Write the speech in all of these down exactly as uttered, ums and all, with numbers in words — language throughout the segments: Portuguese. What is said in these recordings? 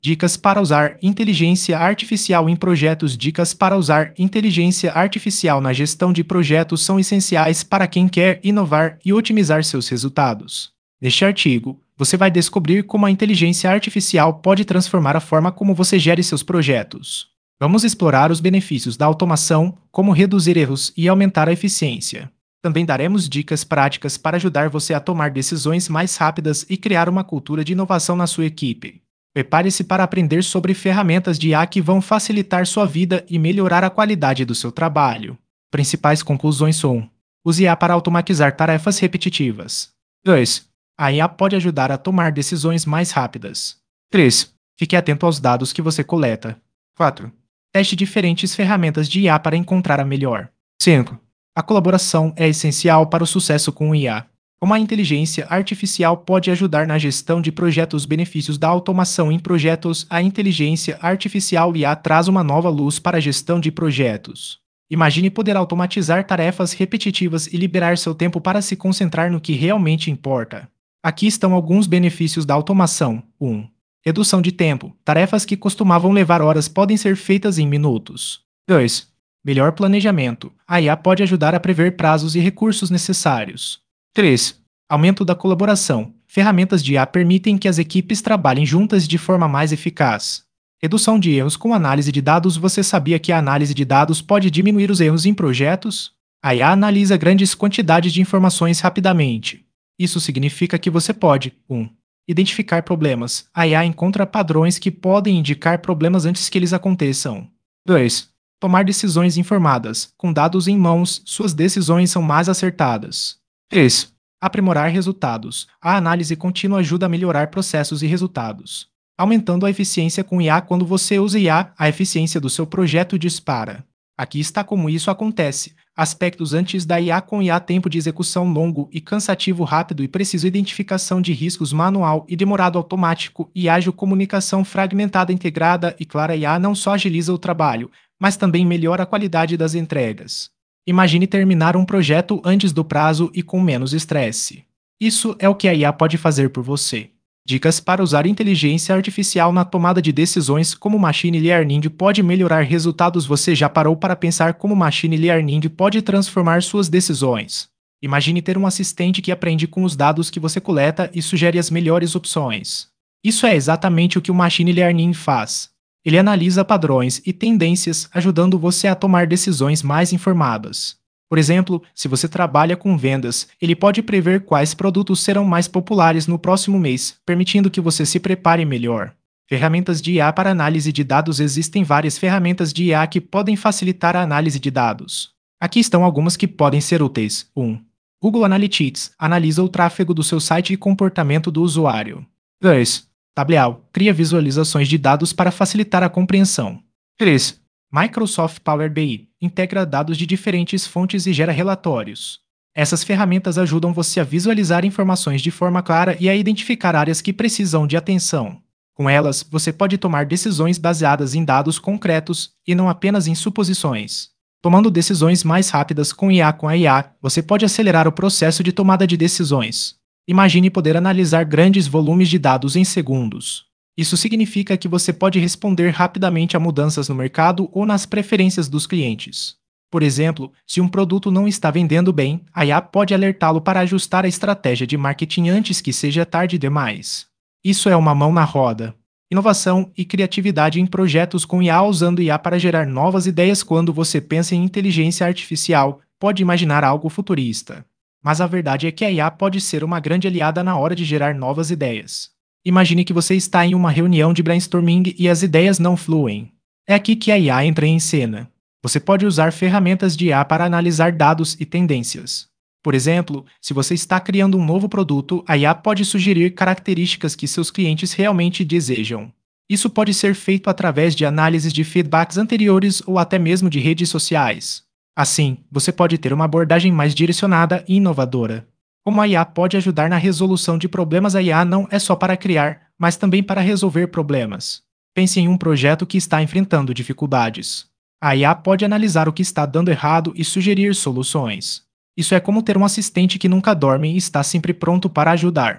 Dicas para usar inteligência artificial em projetos. Dicas para usar inteligência artificial na gestão de projetos são essenciais para quem quer inovar e otimizar seus resultados. Neste artigo, você vai descobrir como a inteligência artificial pode transformar a forma como você gere seus projetos. Vamos explorar os benefícios da automação, como reduzir erros e aumentar a eficiência. Também daremos dicas práticas para ajudar você a tomar decisões mais rápidas e criar uma cultura de inovação na sua equipe. Prepare-se para aprender sobre ferramentas de I A que vão facilitar sua vida e melhorar a qualidade do seu trabalho. Principais conclusões são: use I A para automatizar tarefas repetitivas. dois. A I A pode ajudar a tomar decisões mais rápidas. três. Fique atento aos dados que você coleta. quatro. Teste diferentes ferramentas de I A para encontrar a melhor. cinco. A colaboração é essencial para o sucesso com o I A. Como a inteligência artificial pode ajudar na gestão de projetos. Benefícios da automação em projetos. A inteligência artificial I A traz uma nova luz para a gestão de projetos. Imagine poder automatizar tarefas repetitivas e liberar seu tempo para se concentrar no que realmente importa. Aqui estão alguns benefícios da automação. um. Redução de tempo. Tarefas que costumavam levar horas podem ser feitas em minutos. dois. Melhor planejamento. A I A pode ajudar a prever prazos e recursos necessários. três. Aumento da colaboração. Ferramentas de I A permitem que as equipes trabalhem juntas de forma mais eficaz. Redução de erros com análise de dados. Você sabia que a análise de dados pode diminuir os erros em projetos? A I A analisa grandes quantidades de informações rapidamente. Isso significa que você pode: um. Identificar problemas. A I A encontra padrões que podem indicar problemas antes que eles aconteçam. dois. Tomar decisões informadas. Com dados em mãos, suas decisões são mais acertadas. três. Aprimorar resultados. A análise contínua ajuda a melhorar processos e resultados, aumentando a eficiência com I A. Quando você usa I A, a eficiência do seu projeto dispara. Aqui está como isso acontece. Aspectos antes da I A. Com I A, tempo de execução longo e cansativo, rápido e preciso, identificação de riscos manual e demorado, automático e ágil, comunicação fragmentada, integrada e clara. I A não só agiliza o trabalho, mas também melhora a qualidade das entregas. Imagine terminar um projeto antes do prazo e com menos estresse. Isso é o que a I A pode fazer por você. Dicas para usar inteligência artificial na tomada de decisões. Como Machine Learning pode melhorar resultados. Você já parou para pensar como Machine Learning pode transformar suas decisões? Imagine ter um assistente que aprende com os dados que você coleta e sugere as melhores opções. Isso é exatamente o que o Machine Learning faz. Ele analisa padrões e tendências, ajudando você a tomar decisões mais informadas. Por exemplo, se você trabalha com vendas, ele pode prever quais produtos serão mais populares no próximo mês, permitindo que você se prepare melhor. Ferramentas de I A para análise de dados. Existem várias ferramentas de I A que podem facilitar a análise de dados. Aqui estão algumas que podem ser úteis. um. Google Analytics analisa o tráfego do seu site e comportamento do usuário. dois. Tableau cria visualizações de dados para facilitar a compreensão. três. Microsoft Power B I integra dados de diferentes fontes e gera relatórios. Essas ferramentas ajudam você a visualizar informações de forma clara e a identificar áreas que precisam de atenção. Com elas, você pode tomar decisões baseadas em dados concretos e não apenas em suposições. Tomando decisões mais rápidas com I A. Com a I A, você pode acelerar o processo de tomada de decisões. Imagine poder analisar grandes volumes de dados em segundos. Isso significa que você pode responder rapidamente a mudanças no mercado ou nas preferências dos clientes. Por exemplo, se um produto não está vendendo bem, a I A pode alertá-lo para ajustar a estratégia de marketing antes que seja tarde demais. Isso é uma mão na roda. Inovação e criatividade em projetos. Com I A. Usando I A para gerar novas ideias. Quando você pensa em inteligência artificial, pode imaginar algo futurista. Mas a verdade é que a I A pode ser uma grande aliada na hora de gerar novas ideias. Imagine que você está em uma reunião de brainstorming e as ideias não fluem. É aqui que a I A entra em cena. Você pode usar ferramentas de I A para analisar dados e tendências. Por exemplo, se você está criando um novo produto, a I A pode sugerir características que seus clientes realmente desejam. Isso pode ser feito através de análises de feedbacks anteriores ou até mesmo de redes sociais. Assim, você pode ter uma abordagem mais direcionada e inovadora. Como a I A pode ajudar na resolução de problemas? A I A não é só para criar, mas também para resolver problemas. Pense em um projeto que está enfrentando dificuldades. A I A pode analisar o que está dando errado e sugerir soluções. Isso é como ter um assistente que nunca dorme e está sempre pronto para ajudar.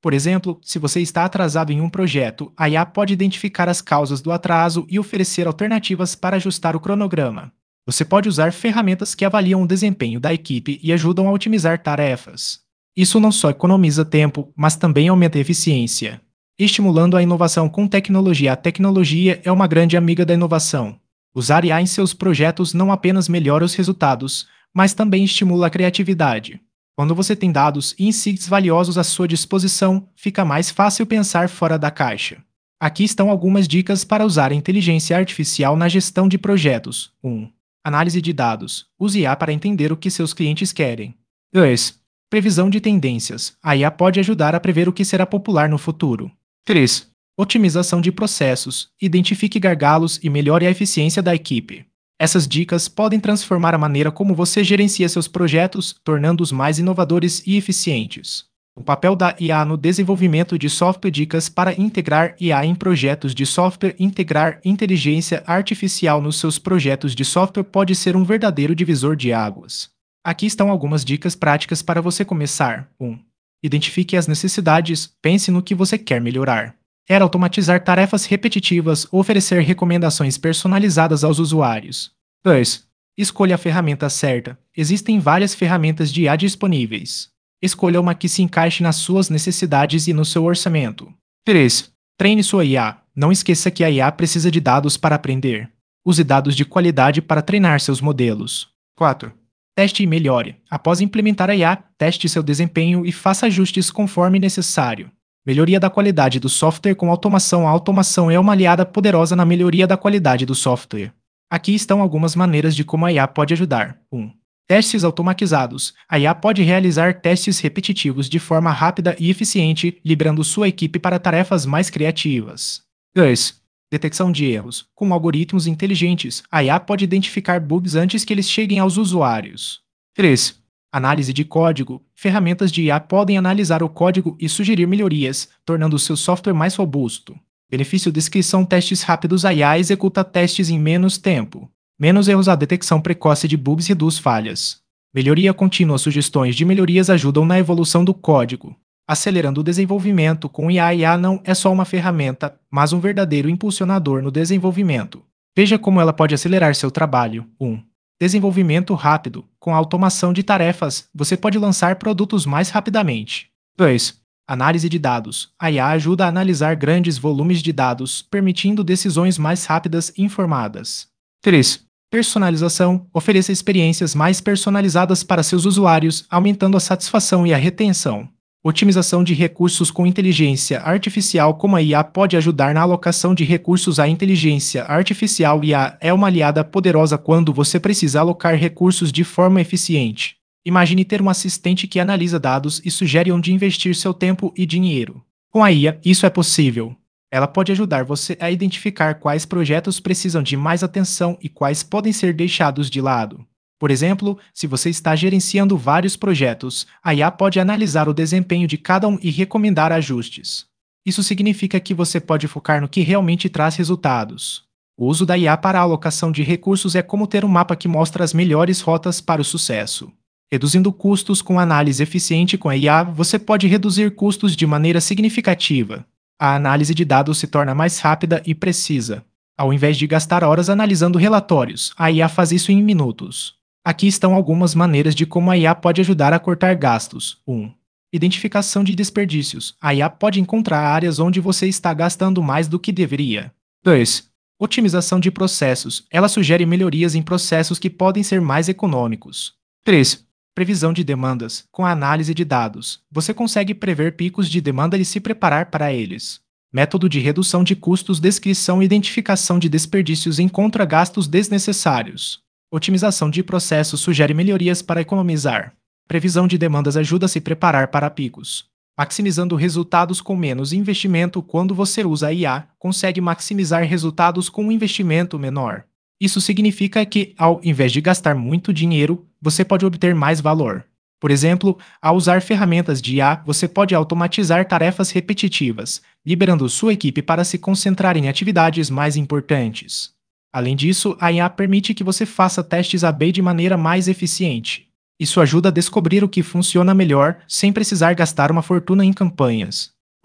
Por exemplo, se você está atrasado em um projeto, a I A pode identificar as causas do atraso e oferecer alternativas para ajustar o cronograma. Você pode usar ferramentas que avaliam o desempenho da equipe e ajudam a otimizar tarefas. Isso não só economiza tempo, mas também aumenta a eficiência, estimulando a inovação com tecnologia. A tecnologia é uma grande amiga da inovação. Usar I A em seus projetos não apenas melhora os resultados, mas também estimula a criatividade. Quando você tem dados e insights valiosos à sua disposição, fica mais fácil pensar fora da caixa. Aqui estão algumas dicas para usar a inteligência artificial na gestão de projetos. um. Análise de dados. Use I A para entender o que seus clientes querem. dois. Previsão de tendências. A I A pode ajudar a prever o que será popular no futuro. três. Otimização de processos. Identifique gargalos e melhore a eficiência da equipe. Essas dicas podem transformar a maneira como você gerencia seus projetos, tornando-os mais inovadores e eficientes. O papel da I A no desenvolvimento de software. Dicas para integrar I A em projetos de software. Integrar inteligência artificial nos seus projetos de software pode ser um verdadeiro divisor de águas. Aqui estão algumas dicas práticas para você começar. um. Identifique as necessidades, pense no que você quer melhorar. Era automatizar tarefas repetitivas ou oferecer recomendações personalizadas aos usuários. dois. Escolha a ferramenta certa. Existem várias ferramentas de I A disponíveis. Escolha uma que se encaixe nas suas necessidades e no seu orçamento. três. Treine sua I A. Não esqueça que a I A precisa de dados para aprender. Use dados de qualidade para treinar seus modelos. quatro. Teste e melhore. Após implementar a I A, teste seu desempenho e faça ajustes conforme necessário. Melhoria da qualidade do software com automação. A automação é uma aliada poderosa na melhoria da qualidade do software. Aqui estão algumas maneiras de como a I A pode ajudar. um. Testes automatizados. A I A pode realizar testes repetitivos de forma rápida e eficiente, liberando sua equipe para tarefas mais criativas. dois. Detecção de erros. Com algoritmos inteligentes, a I A pode identificar bugs antes que eles cheguem aos usuários. três. Análise de código. Ferramentas de I A podem analisar o código e sugerir melhorias, tornando o seu software mais robusto. Benefício: descrição. Testes rápidos. A I A executa testes em menos tempo. Menos erros. A detecção precoce de bugs reduz falhas. Melhoria contínua. Sugestões de melhorias ajudam na evolução do código, acelerando o desenvolvimento. Com I A, a I A não é só uma ferramenta, mas um verdadeiro impulsionador no desenvolvimento. Veja como ela pode acelerar seu trabalho. um. Desenvolvimento rápido. Com a automação de tarefas, você pode lançar produtos mais rapidamente. dois. Análise de dados. A I A ajuda a analisar grandes volumes de dados, permitindo decisões mais rápidas e informadas. três. Personalização. Ofereça experiências mais personalizadas para seus usuários, aumentando a satisfação e a retenção. Otimização de recursos. Com inteligência artificial. Como a I A pode ajudar na alocação de recursos. A inteligência artificial I A é uma aliada poderosa quando você precisa alocar recursos de forma eficiente. Imagine ter um assistente que analisa dados e sugere onde investir seu tempo e dinheiro. Com a I A, isso é possível. Ela pode ajudar você a identificar quais projetos precisam de mais atenção e quais podem ser deixados de lado. Por exemplo, se você está gerenciando vários projetos, a I A pode analisar o desempenho de cada um e recomendar ajustes. Isso significa que você pode focar no que realmente traz resultados. O uso da I A para a alocação de recursos é como ter um mapa que mostra as melhores rotas para o sucesso. Reduzindo custos. Com análise eficiente com a I A, você pode reduzir custos de maneira significativa. A análise de dados se torna mais rápida e precisa. Ao invés de gastar horas analisando relatórios, a I A faz isso em minutos. Aqui estão algumas maneiras de como a I A pode ajudar a cortar gastos. um. Identificação de desperdícios. A I A pode encontrar áreas onde você está gastando mais do que deveria. dois. Otimização de processos. Ela sugere melhorias em processos que podem ser mais econômicos. três. Previsão de demandas. Com a análise de dados, você consegue prever picos de demanda e se preparar para eles. Método de redução de custos. Descrição e identificação de desperdícios. Encontra gastos desnecessários. Otimização de processos sugere melhorias para economizar. Previsão de demandas ajuda a se preparar para picos. Maximizando resultados com menos investimento. Quando você usa a I A, consegue maximizar resultados com um investimento menor. Isso significa que, ao invés de gastar muito dinheiro, você pode obter mais valor. Por exemplo, ao usar ferramentas de I A, você pode automatizar tarefas repetitivas, liberando sua equipe para se concentrar em atividades mais importantes. Além disso, a I A permite que você faça testes A B de maneira mais eficiente. Isso ajuda a descobrir o que funciona melhor, sem precisar gastar uma fortuna em campanhas.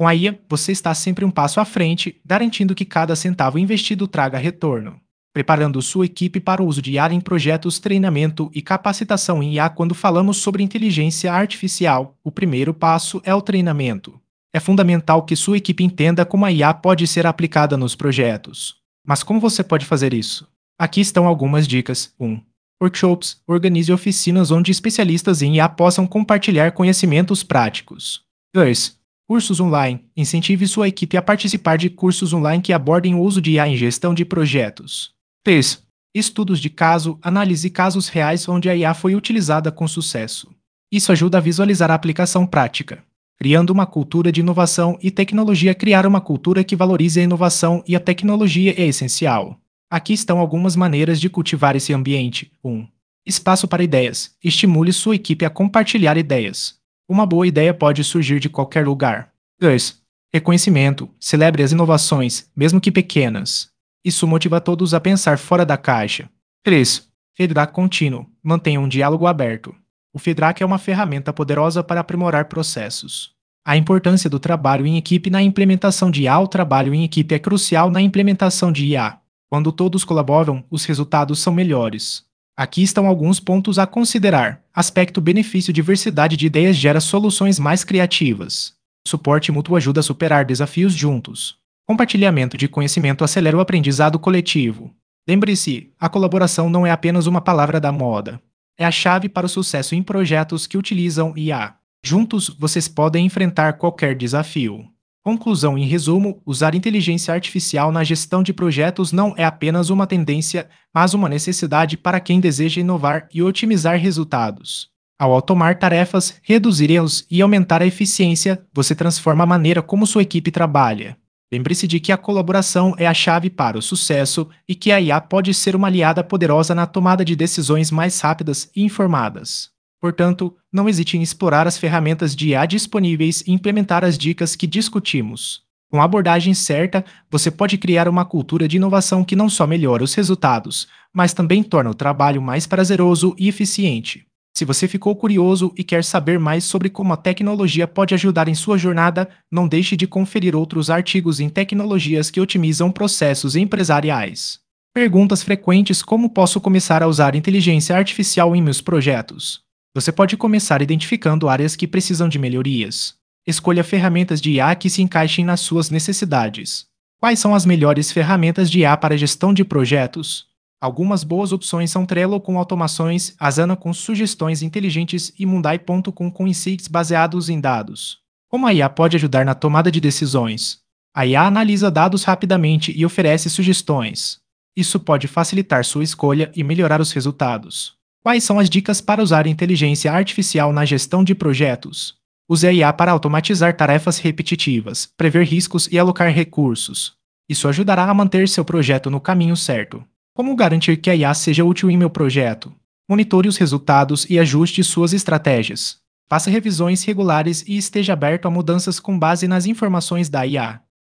Com a I A, você está sempre um passo à frente, garantindo que cada centavo investido traga retorno. Preparando sua equipe para o uso de I A em projetos, treinamento e capacitação em I A. Quando falamos sobre inteligência artificial, o primeiro passo é o treinamento. É fundamental que sua equipe entenda como a I A pode ser aplicada nos projetos. Mas como você pode fazer isso? Aqui estão algumas dicas. um. Workshops. Organize oficinas onde especialistas em I A possam compartilhar conhecimentos práticos. dois. Cursos online. Incentive sua equipe a participar de cursos online que abordem o uso de I A em gestão de projetos. três. Estudos de caso. Analise casos reais onde a I A foi utilizada com sucesso. Isso ajuda a visualizar a aplicação prática. Criando uma cultura de inovação e tecnologia. Criar uma cultura que valorize a inovação e a tecnologia é essencial. Aqui estão algumas maneiras de cultivar esse ambiente. um. Espaço para ideias. Estimule sua equipe a compartilhar ideias. Uma boa ideia pode surgir de qualquer lugar. dois. Reconhecimento. Celebre as inovações, mesmo que pequenas. Isso motiva todos a pensar fora da caixa. três. Feedback contínuo. Mantenha um diálogo aberto. O feedback é uma ferramenta poderosa para aprimorar processos. A importância do trabalho em equipe na implementação de I A. O trabalho em equipe é crucial na implementação de I A. Quando todos colaboram, os resultados são melhores. Aqui estão alguns pontos a considerar. Aspecto benefício: diversidade de ideias gera soluções mais criativas. Suporte mútuo ajuda a superar desafios juntos. Compartilhamento de conhecimento acelera o aprendizado coletivo. Lembre-se, a colaboração não é apenas uma palavra da moda. É a chave para o sucesso em projetos que utilizam I A. Juntos, vocês podem enfrentar qualquer desafio. Conclusão: em resumo, usar inteligência artificial na gestão de projetos não é apenas uma tendência, mas uma necessidade para quem deseja inovar e otimizar resultados. Ao automar tarefas, reduzir erros e aumentar a eficiência, você transforma a maneira como sua equipe trabalha. Lembre-se de que a colaboração é a chave para o sucesso e que a I A pode ser uma aliada poderosa na tomada de decisões mais rápidas e informadas. Portanto, não hesite em explorar as ferramentas de I A disponíveis e implementar as dicas que discutimos. Com a abordagem certa, você pode criar uma cultura de inovação que não só melhora os resultados, mas também torna o trabalho mais prazeroso e eficiente. Se você ficou curioso e quer saber mais sobre como a tecnologia pode ajudar em sua jornada, não deixe de conferir outros artigos em tecnologias que otimizam processos empresariais. Perguntas frequentes: como posso começar a usar inteligência artificial em meus projetos? Você pode começar identificando áreas que precisam de melhorias. Escolha ferramentas de I A que se encaixem nas suas necessidades. Quais são as melhores ferramentas de I A para gestão de projetos? Algumas boas opções são Trello com automações, Asana com sugestões inteligentes e Monday ponto com com insights baseados em dados. Como a I A pode ajudar na tomada de decisões? A I A analisa dados rapidamente e oferece sugestões. Isso pode facilitar sua escolha e melhorar os resultados. Quais são as dicas para usar inteligência artificial na gestão de projetos? Use a I A para automatizar tarefas repetitivas, prever riscos e alocar recursos. Isso ajudará a manter seu projeto no caminho certo. Como garantir que a I A seja útil em meu projeto? Monitore os resultados e ajuste suas estratégias. Faça revisões regulares e esteja aberto a mudanças com base nas informações da I A.